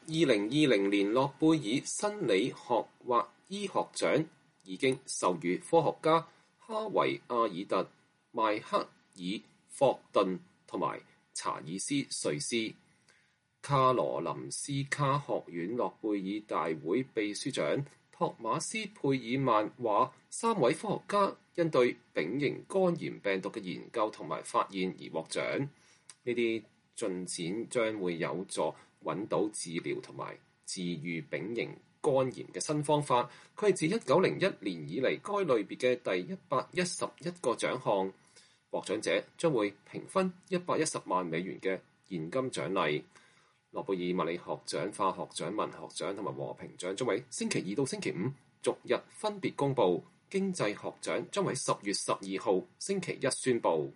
2020年諾貝爾生理學或醫學獎已經授予科學家哈維·阿爾特、邁克爾·霍頓同埋查爾斯·瑞斯。卡羅林斯卡學院諾貝爾大會秘書長托馬斯·佩爾曼話，3位科學家因對丙型肝炎病毒嘅研究同埋發現而獲獎。呢啲進展將會有助揾到治療同埋治癒丙型肝炎嘅新方法。佢係自1901年以嚟該類別嘅第111個獎項。獲獎者將會平分110萬美元嘅現金獎勵。諾貝爾物理學獎、化學獎、文學獎同埋和平獎將喺星期2到星期5逐日分別公佈。經濟學獎將喺10月12號星期一宣佈。